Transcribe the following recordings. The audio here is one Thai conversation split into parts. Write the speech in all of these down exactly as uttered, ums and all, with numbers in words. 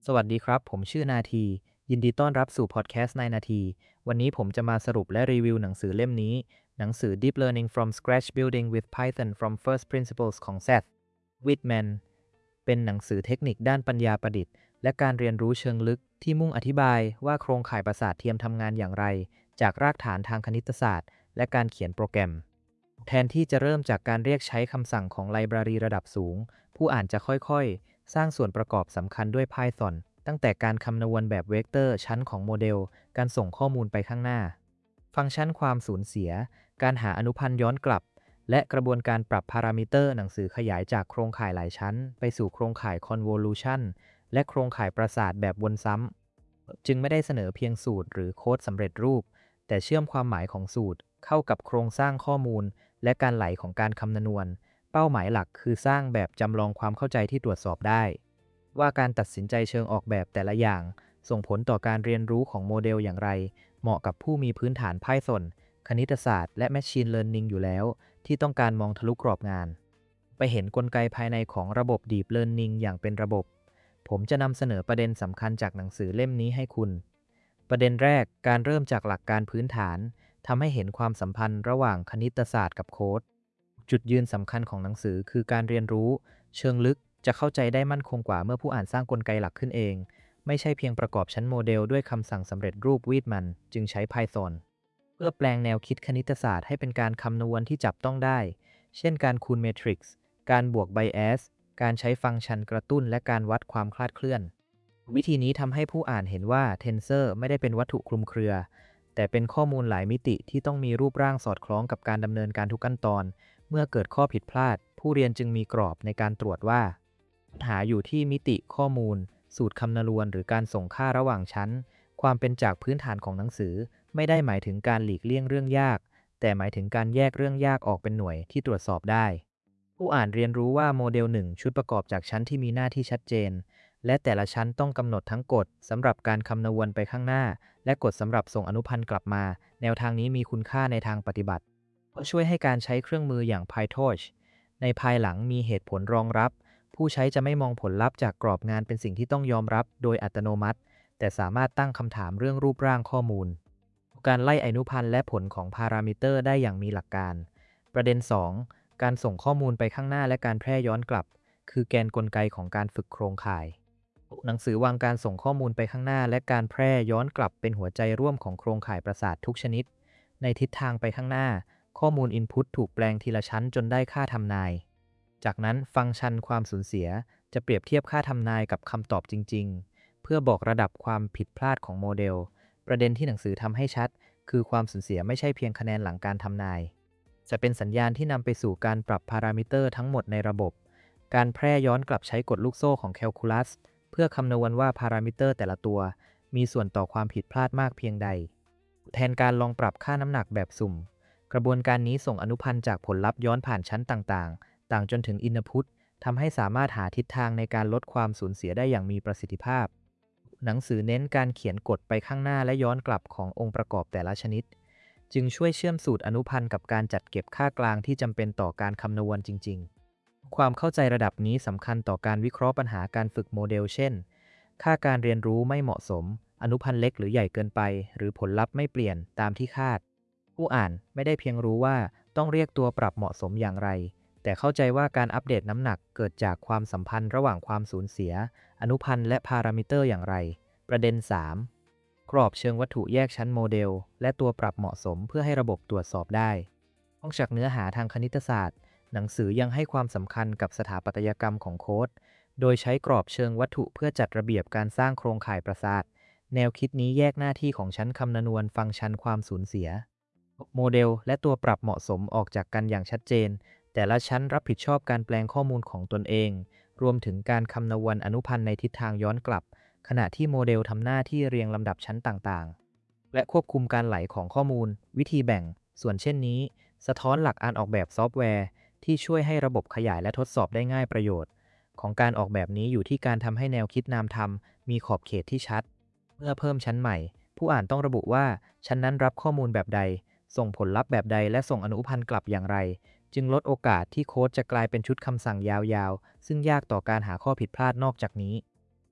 สวัสดีครับผมชื่อนาทียินดีต้อนรับสู่พอดแคสต์ในนาทีวันนี้ผมจะมาสรุปและรีวิวหนังสือเล่มนี้หนังสือ Deep Learning from Scratch Building with Python from First Principles ของ Seth Whitman เป็นหนังสือเทคนิคด้านปัญญาประดิษฐ์และการเรียนรู้เชิงลึกที่มุ่งอธิบายว่าโครงข่ายประสาทเทียมทำงานอย่างไรจากรากฐานทางคณิตศาสตร์และการเขียนโปรแกรมแทนที่จะเริ่มจากการเรียกใช้คำสั่งของไลบรารีระดับสูงผู้อ่านจะค่อยๆสร้างส่วนประกอบสำคัญด้วย Pythonตั้งแต่การคำนวณแบบเวกเตอร์ชั้นของโมเดล การส่งข้อมูลไปข้างหน้า ฟังก์ชันความสูญเสีย การหาอนุพันธ์ย้อนกลับ และกระบวนการปรับพารามิเตอร์หนังสือขยายจากโครงข่ายหลายชั้นไปสู่โครงข่าย convolution และโครงข่ายประสาทแบบวนซ้ำ จึงไม่ได้เสนอเพียงสูตรหรือโค้ดสำเร็จรูป แต่เชื่อมความหมายของสูตรเข้ากับโครงสร้างข้อมูล และการไหลของการคำนวณ เป้าหมายหลักคือสร้างแบบจำลองความเข้าใจที่ตรวจสอบได้ว่าการตัดสินใจเชิงออกแบบแต่ละอย่างส่งผลต่อการเรียนรู้ของโมเดลอย่างไรเหมาะกับผู้มีพื้นฐาน Python คณิตศาสตร์และ Machine Learning อยู่แล้วที่ต้องการมองทะลุกรอบงานไปเห็นกลไกภายในของระบบ Deep Learning อย่างเป็นระบบผมจะนำเสนอประเด็นสำคัญจากหนังสือเล่มนี้ให้คุณประเด็นแรกการเริ่มจากหลักการพื้นฐานทำให้เห็นความสัมพันธ์ระหว่างคณิตศาสตร์กับโค้ดจุดยืนสำคัญของหนังสือคือการเรียนรู้เชิงลึกจะเข้าใจได้มั่นคงกว่าเมื่อผู้อ่านสร้างกลไกหลักขึ้นเองไม่ใช่เพียงประกอบชั้นโมเดลด้วยคำสั่งสำเร็จรูปวีดมันจึงใช้ Python เพื่อแปลงแนวคิดคณิตศาสตร์ให้เป็นการคำนวณที่จับต้องได้เช่นการคูณเมทริกซ์การบวกไบแอสการใช้ฟังก์ชันกระตุ้นและการวัดความคลาดเคลื่อนวิธีนี้ทำให้ผู้อ่านเห็นว่า Tensor ไม่ได้เป็นวัตถุคลุมเครือ แต่เป็นข้อมูลหลายมิติที่ต้องมีรูปร่างสอดคล้องกับการดำเนินการทุกขั้นตอนเมื่อเกิดข้อผิดพลาดผู้เรียนจึงมีกรอบในการตรวจว่าปัญหาอยู่ที่มิติข้อมูลสูตรคำนวณหรือการส่งค่าระหว่างชั้นความเป็นจากพื้นฐานของหนังสือไม่ได้หมายถึงการหลีกเลี่ยงเรื่องยากแต่หมายถึงการแยกเรื่องยากออกเป็นหน่วยที่ตรวจสอบได้ผู้อ่านเรียนรู้ว่าโมเดลหนึ่งชุดประกอบจากชั้นที่มีหน้าที่ชัดเจนและแต่ละชั้นต้องกำหนดทั้งกฎสำหรับการคำนวณไปข้างหน้าและกฎสำหรับส่งอนุพันธ์กลับมาแนวทางนี้มีคุณค่าในทางปฏิบัติเพราะช่วยให้การใช้เครื่องมืออย่าง PyTorch ในภายหลังมีเหตุผลรองรับผู้ใช้จะไม่มองผลลัพธ์จากกรอบงานเป็นสิ่งที่ต้องยอมรับโดยอัตโนมัติแต่สามารถตั้งคำถามเรื่องรูปร่างข้อมูลการไล่อนุพันธ์และผลของพารามิเตอร์ได้อย่างมีหลักการประเด็น สอง การส่งข้อมูลไปข้างหน้าและการแพร่ย้อนกลับคือแกนกลไกของการฝึกโครงข่ายหนังสือวางการส่งข้อมูลไปข้างหน้าและการแพร่ย้อนกลับเป็นหัวใจร่วมของโครงข่ายประสาททุกชนิดในทิศทางไปข้างหน้าข้อมูล Input ถูกแปลงทีละชั้นจนได้ค่าทำนายจากนั้นฟังก์ชันความสูญเสียจะเปรียบเทียบค่าทำนายกับคำตอบจริงๆเพื่อบอกระดับความผิดพลาดของโมเดลประเด็นที่หนังสือทำให้ชัดคือความสูญเสียไม่ใช่เพียงคะแนนหลังการทำนายจะเป็นสัญญาณที่นำไปสู่การปรับพารามิเตอร์ทั้งหมดในระบบการแพร่ย้อนกลับใช้กฎลูกโซ่ของแคลคูลัสเพื่อคำนวณว่าพารามิเตอร์แต่ละตัวมีส่วนต่อความผิดพลาดมากเพียงใดแทนการลองปรับค่าน้ำหนักแบบสุ่มกระบวนการนี้ส่งอนุพันธ์จากผลลัพธ์ย้อนผ่านชั้นต่างๆต่างจนถึง Input ทำให้สามารถหาทิศทางในการลดความสูญเสียได้อย่างมีประสิทธิภาพหนังสือเน้นการเขียนกฎไปข้างหน้าและย้อนกลับขององค์ประกอบแต่ละชนิดจึงช่วยเชื่อมสูตรอนุพันธ์กับการจัดเก็บค่ากลางที่จำเป็นต่อการคำนวณจริงๆความเข้าใจระดับนี้สำคัญต่อการวิเคราะห์ปัญหาการฝึกโมเดลเช่นค่าการเรียนรู้ไม่เหมาะสมอนุพันธ์เล็กหรือใหญ่เกินไปหรือผลลัพธ์ไม่เปลี่ยนตามที่คาดผู้อ่านไม่ได้เพียงรู้ว่าต้องเรียกตัวปรับเหมาะสมอย่างไรแต่เข้าใจว่าการอัปเดตน้ำหนักเกิดจากความสัมพันธ์ระหว่างความสูญเสียอนุพันธ์และพารามิเตอร์อย่างไรประเด็น สาม กรอบเชิงวัตถุแยกชั้นโมเดลและตัวปรับเหมาะสมเพื่อให้ระบบตรวจสอบได้นอกจากเนื้อหาทางคณิตศาสตร์หนังสือยังให้ความสำคัญกับสถาปัตยกรรมของโค้ดโดยใช้กรอบเชิงวัตถุเพื่อจัดระเบียบการสร้างโครงข่ายประสาทแนวคิดนี้แยกหน้าที่ของชั้นคำนวณฟังก์ชันความสูญเสียโมเดลและตัวปรับเหมาะสมออกจากกันอย่างชัดเจนแต่ละชั้นรับผิดชอบการแปลงข้อมูลของตนเองรวมถึงการคำนวณอนุพันธ์ในทิศทางย้อนกลับขณะที่โมเดลทำหน้าที่เรียงลำดับชั้นต่างๆและควบคุมการไหลของข้อมูลวิธีแบ่งส่วนเช่นนี้สะท้อนหลักการออกแบบซอฟต์แวร์ที่ช่วยให้ระบบขยายและทดสอบได้ง่ายประโยชน์ของการออกแบบนี้อยู่ที่การทำให้แนวคิดนามธรรมมีขอบเขตที่ชัดเมื่อเพิ่มชั้นใหม่ผู้อ่านต้องระบุว่าชั้นนั้นรับข้อมูลแบบใดส่งผลลัพธ์แบบใดและส่งอนุพันธ์กลับอย่างไรจึงลดโอกาสที่โค้ดจะกลายเป็นชุดคำสั่งยาวๆซึ่งยากต่อการหาข้อผิดพลาดนอกจากนี้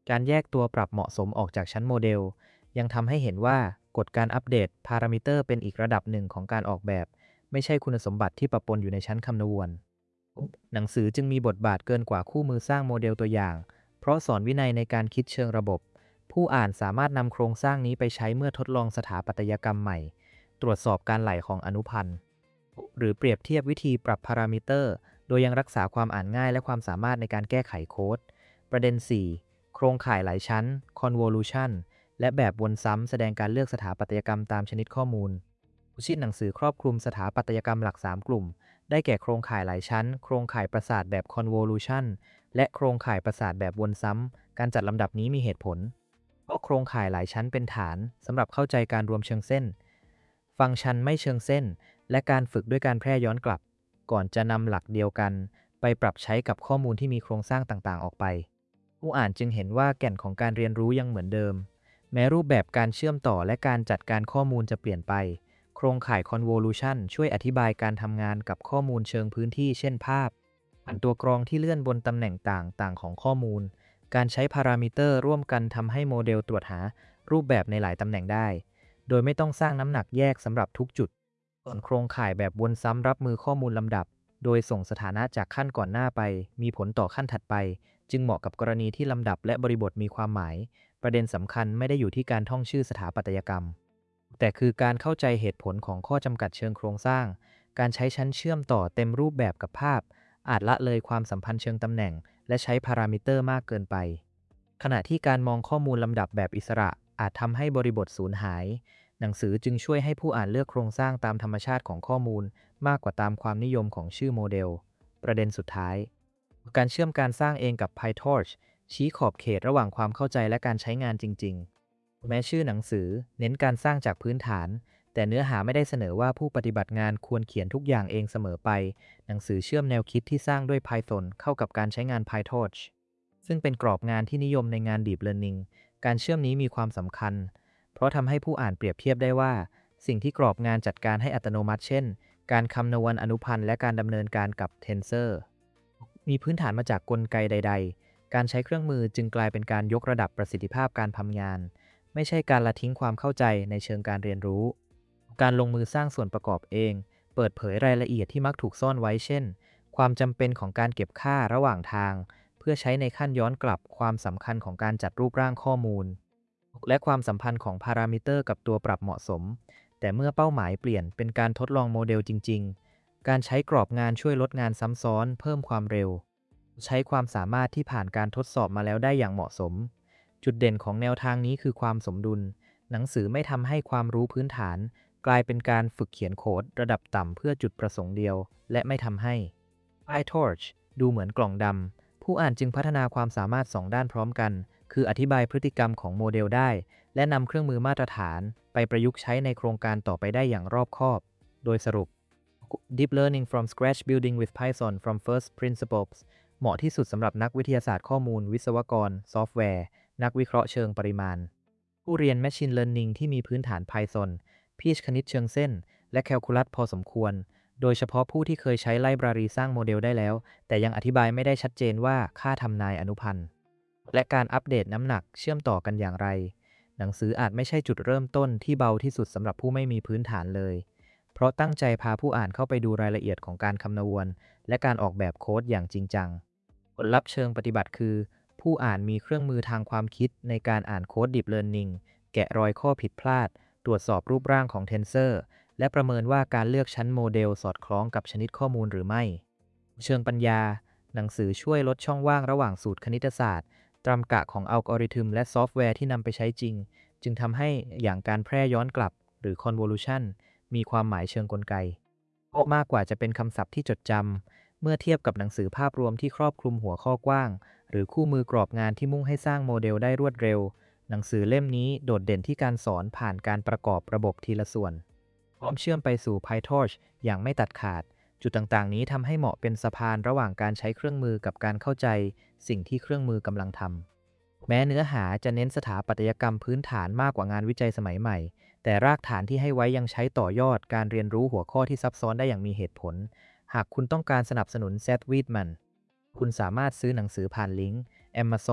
การแยกตัวปรับเหมาะสมออกจากชั้นโมเดลยังทำให้เห็นว่ากฎการอัปเดตพารามิเตอร์เป็นอีกระดับหนึ่งของการออกแบบไม่ใช่คุณสมบัติที่ปะปนอยู่ในชั้นคำนวณหนังสือจึงมีบทบาทเกินกว่าคู่มือสร้างโมเดลตัวอย่างเพราะสอนวินัยในการคิดเชิงระบบผู้อ่านสามารถนำโครงสร้างนี้ไปใช้เมื่อทดลองสถาปัตยกรรมใหม่ตรวจสอบการไหลของอนุพันธ์หรือเปรียบเทียบวิธีปรับพารามิเตอร์โดยยังรักษาความอ่านง่ายและความสามารถในการแก้ไขโค้ดประเด็น สี่ โครงข่ายหลายชั้น convolution และแบบวนซ้ำแสดงการเลือกสถาปัตยกรรมตามชนิดข้อมูลชิ้นหนังสือครอบคลุมสถาปัตยกรรมหลัก สาม กลุ่มได้แก่โครงข่ายหลายชั้นโครงข่ายประสาทแบบ convolution และโครงข่ายประสาทแบบวนซ้ำการจัดลำดับนี้มีเหตุผลเพราะโครงข่ายหลายชั้นเป็นฐานสำหรับเข้าใจการรวมเชิงเส้นฟังก์ชันไม่เชิงเส้นและการฝึกด้วยการแพร่ย้อนกลับก่อนจะนำหลักเดียวกันไปปรับใช้กับข้อมูลที่มีโครงสร้างต่างๆออกไปผู้อ่านจึงเห็นว่าแก่นของการเรียนรู้ยังเหมือนเดิมแม้รูปแบบการเชื่อมต่อและการจัดการข้อมูลจะเปลี่ยนไปโครงข่าย convolution ช่วยอธิบายการทำงานกับข้อมูลเชิงพื้นที่เช่นภาพผ่านตัวกรองที่เลื่อนบนตำแหน่งต่างๆของข้อมูลการใช้พารามิเตอร์ร่วมกันทำให้โมเดลตรวจหารูปแบบในหลายตำแหน่งได้โดยไม่ต้องสร้างน้ำหนักแยกสำหรับทุกจุดส่วนโครงข่ายแบบวนซ้ำรับมือข้อมูลลำดับโดยส่งสถานะจากขั้นก่อนหน้าไปมีผลต่อขั้นถัดไปจึงเหมาะกับกรณีที่ลำดับและบริบทมีความหมายประเด็นสำคัญไม่ได้อยู่ที่การท่องชื่อสถาปัตยกรรมแต่คือการเข้าใจเหตุผลของข้อจำกัดเชิงโครงสร้างการใช้ชั้นเชื่อมต่อเต็มรูปแบบกับภาพอาจละเลยความสัมพันธ์เชิงตำแหน่งและใช้พารามิเตอร์มากเกินไปขณะที่การมองข้อมูลลำดับแบบอิสระอาจทำให้บริบทสูญหายหนังสือจึงช่วยให้ผู้อ่านเลือกโครงสร้างตามธรรมชาติของข้อมูลมากกว่าตามความนิยมของชื่อโมเดลประเด็นสุดท้ายการเชื่อมการสร้างเองกับ PyTorch ชี้ขอบเขตระหว่างความเข้าใจและการใช้งานจริงๆแม้ชื่อหนังสือเน้นการสร้างจากพื้นฐานแต่เนื้อหาไม่ได้เสนอว่าผู้ปฏิบัติงานควรเขียนทุกอย่างเองเสมอไปหนังสือเชื่อมแนวคิดที่สร้างด้วย Python เข้ากับการใช้งาน PyTorch ซึ่งเป็นกรอบงานที่นิยมในงาน Deep Learning การเชื่อมนี้มีความสำคัญเพราะทำให้ผู้อ่านเปรียบเทียบได้ว่าสิ่งที่กรอบงานจัดการให้อัตโนมัติเช่นการคำนวณอนุพันธ์และการดำเนินการกับ Tensor มีพื้นฐานมาจากกลไกใดๆการใช้เครื่องมือจึงกลายเป็นการยกระดับประสิทธิภาพการทำงานไม่ใช่การละทิ้งความเข้าใจในเชิงการเรียนรู้การลงมือสร้างส่วนประกอบเองเปิดเผยรายละเอียดที่มักถูกซ่อนไว้เช่นความจำเป็นของการเก็บค่าระหว่างทางเพื่อใช้ในขั้นย้อนกลับความสำคัญของการจัดรูปร่างข้อมูลและความสัมพันธ์ของพารามิเตอร์กับตัวปรับเหมาะสมแต่เมื่อเป้าหมายเปลี่ยนเป็นการทดลองโมเดลจริงๆการใช้กรอบงานช่วยลดงานซ้ำซ้อนเพิ่มความเร็วใช้ความสามารถที่ผ่านการทดสอบมาแล้วได้อย่างเหมาะสมจุดเด่นของแนวทางนี้คือความสมดุลหนังสือไม่ทำให้ความรู้พื้นฐานกลายเป็นการฝึกเขียนโค้ดระดับต่ำเพื่อจุดประสงค์เดียวและไม่ทำให้ PyTorch ดูเหมือนกล่องดำผู้อ่านจึงพัฒนาความสามารถสองด้านพร้อมกันคืออธิบายพฤติกรรมของโมเดลได้และนำเครื่องมือมาตรฐานไปประยุกต์ใช้ในโครงการต่อไปได้อย่างรอบคอบโดยสรุป Deep Learning from Scratch Building with Python from First Principles เหมาะที่สุดสำหรับนักวิทยาศาสตร์ข้อมูลวิศวกรซอฟต์แวร์นักวิเคราะห์เชิงปริมาณผู้เรียน Machine Learning ที่มีพื้นฐาน Python พีชคณิตเชิงเส้นและแคลคูลัสพอสมควรโดยเฉพาะผู้ที่เคยใช้ไลบรารีสร้างโมเดลได้แล้วแต่ยังอธิบายไม่ได้ชัดเจนว่าค่าทำนายอนุพันธ์และการอัปเดตน้ำหนักเชื่อมต่อกันอย่างไรหนังสืออาจไม่ใช่จุดเริ่มต้นที่เบาที่สุดสำหรับผู้ไม่มีพื้นฐานเลยเพราะตั้งใจพาผู้อ่านเข้าไปดูรายละเอียดของการคำนวณและการออกแบบโค้ดอย่างจริงจังผลลัพธ์เชิงปฏิบัติคือผู้อ่านมีเครื่องมือทางความคิดในการอ่านโค้ด Deep Learning แกะรอยข้อผิดพลาดตรวจสอบรูปร่างของ Tensor และประเมินว่าการเลือกชั้นโมเดลสอดคล้องกับชนิดข้อมูลหรือไม่เชิงปัญญาหนังสือช่วยลดช่องว่างระหว่างสูตรคณิตศาสตร์ตรรกะของอัลกอริทึมและซอฟต์แวร์ที่นำไปใช้จริงจึงทำให้อย่างการแพร่ย้อนกลับหรือ convolution มีความหมายเชิงกลไกมากกว่าจะเป็นคำศัพท์ที่จดจำเมื่อเทียบกับหนังสือภาพรวมที่ครอบคลุมหัวข้อกว้างหรือคู่มือกรอบงานที่มุ่งให้สร้างโมเดลได้รวดเร็วหนังสือเล่มนี้โดดเด่นที่การสอนผ่านการประกอบระบบทีละส่วนพร้อมเชื่อมไปสู่ PyTorch อย่างไม่ตัดขาดจุดต่างๆนี้ทำให้เหมาะเป็นสะพานระหว่างการใช้เครื่องมือกับการเข้าใจสิ่งที่เครื่องมือกำลังทำแม้เนื้อหาจะเน้นสถาปัตยกรรมพื้นฐานมากกว่างานวิจัยสมัยใหม่แต่รากฐานที่ให้ไว้ยังใช้ต่อยอดการเรียนรู้หัวข้อที่ซับซ้อนได้อย่างมีเหตุผลหากคุณต้องการสนับสนุน Seth Weedman คุณสามารถซื้อหนังสือผ่านลิงก์ Amazon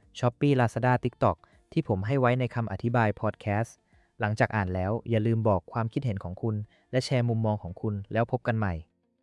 Shopee Lazada TikTok ที่ผมให้ไว้ในคำอธิบายพอดแคสต์หลังจากอ่านแล้วอย่าลืมบอกความคิดเห็นของคุณและแชร์มุมมองของคุณแล้วพบกันใหม่